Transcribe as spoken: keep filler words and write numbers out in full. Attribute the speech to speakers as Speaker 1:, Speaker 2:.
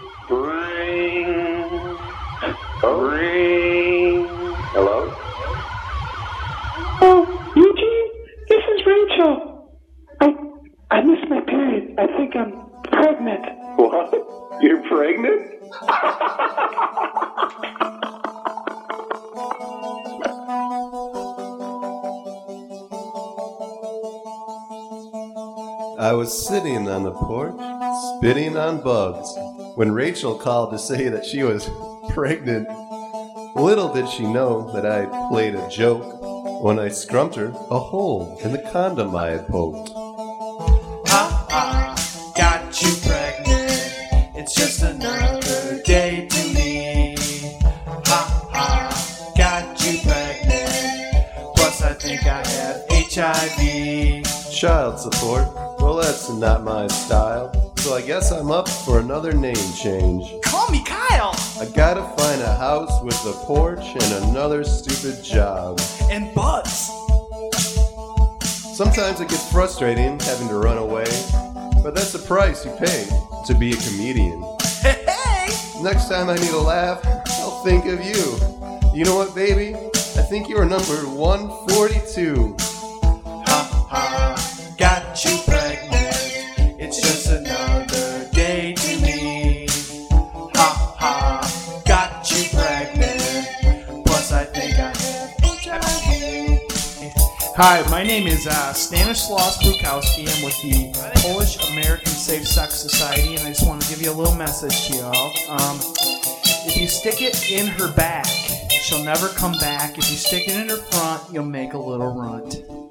Speaker 1: Ring. Oh. Ring. Hello?
Speaker 2: Oh, Eugene? This is Rachel. I I missed my period. I think I'm pregnant.
Speaker 1: What? You're pregnant?
Speaker 3: I was sitting on the porch, spitting on bugs, when Rachel called to say that she was pregnant. Little did she know that I had played a joke when I scrumped her a hole in the condom I had poked.
Speaker 4: Ha ha, got you pregnant. It's just another day to me. Ha ha, got you pregnant. Plus I think I have H I V.
Speaker 3: Child support? Well, that's not my style. So I guess I'm up for another name change.
Speaker 4: Call me Kyle.
Speaker 3: I gotta find a house with a porch and another stupid job.
Speaker 4: And bugs.
Speaker 3: Sometimes it gets frustrating having to run away, but that's the price you pay to be a comedian.
Speaker 4: Hey, hey!
Speaker 3: Next time I need a laugh, I'll think of you. You know what, baby? I think you are number one forty-two.
Speaker 4: Ha ha, got you pregnant. It's just another day to me. Ha ha, got you pregnant. Plus I think I have H I V.
Speaker 5: Hi, my name is uh, Stanislaus Brukowski. I'm with the Polish American Safe Sex Society, and I just want to give you a little message to y'all. Um, if you stick it in her back, she'll never come back. If you stick it in her front, you'll make a little runt.